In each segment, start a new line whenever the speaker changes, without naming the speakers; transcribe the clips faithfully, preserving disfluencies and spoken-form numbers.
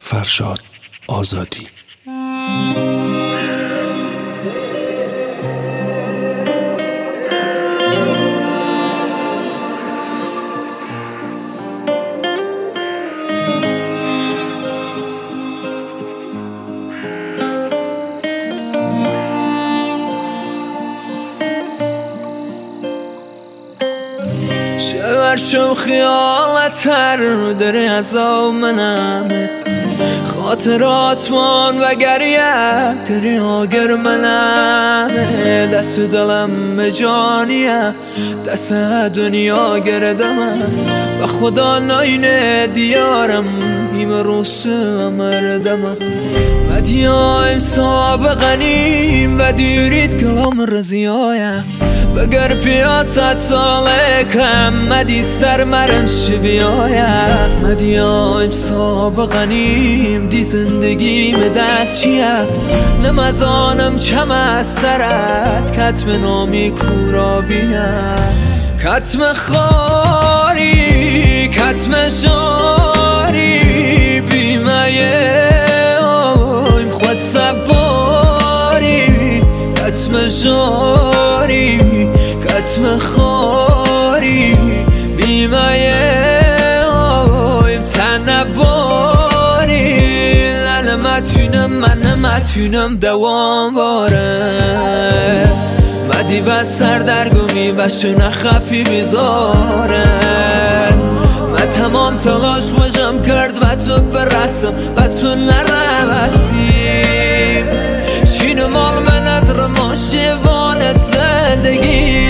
فرشاد آزادی.
شو خیالت هر داره از منم خاطرات من و گریه داری آگر منم دست دلم جانیه دست دنیا گردم و خدا ناینه دیارم ایم روس مردم مدیایم سابقنیم و دیرید کلام رزیایه بگر پیاست ساله کم مدی سر مرن شبیایه مدیایم سابقنیم دی زندگیم دست چیه نمزانم چم از سرت کتم نامی کورا بیه کتم خاری کتم شاری بیمه اویم خود سباری کتم شاری کتم خاری بیمه اویم تنباری نمتونم من نمتونم دوام باره مدی و سردرگمی و شنه خفی بیزارن من تمام تلاش خوشم کرد و تو برسم و تو نروسیم شین مال منت رو ما شوانت زندگی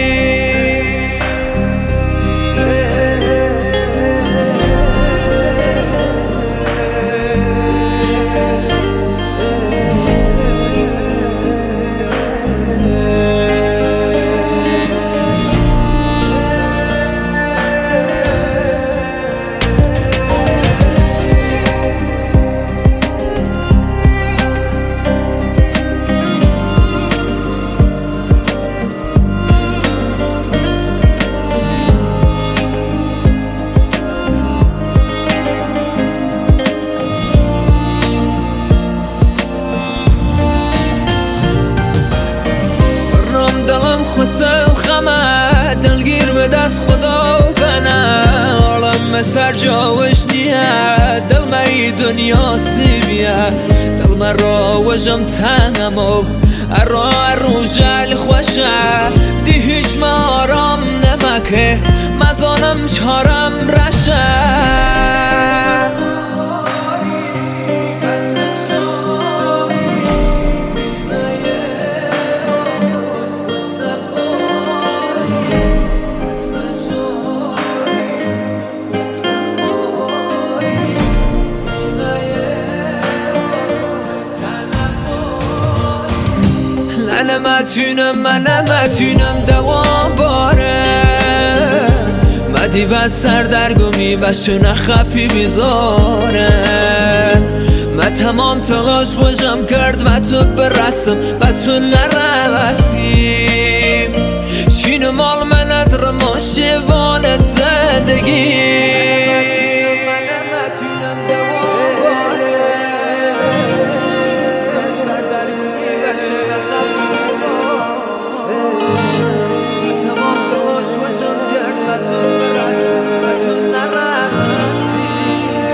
خودم خمه دلگیر به دست خدا بنه عالم سر جاوش نیه دل مری دنیا سیبیه دل من را وجم تنم و ارا ارو جل خوشه دی هیچ ما آرام نمکه مزانم چارم رشه من نمتونم من نمتونم دوام باره مدی و سردرگمی و شنه خفی بیزاره من تمام تلاش خوشم کرد و تو برسم و تو نروسیم شین مال منت رو ما شوانت زندگی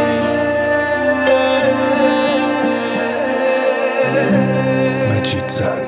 مجید زهر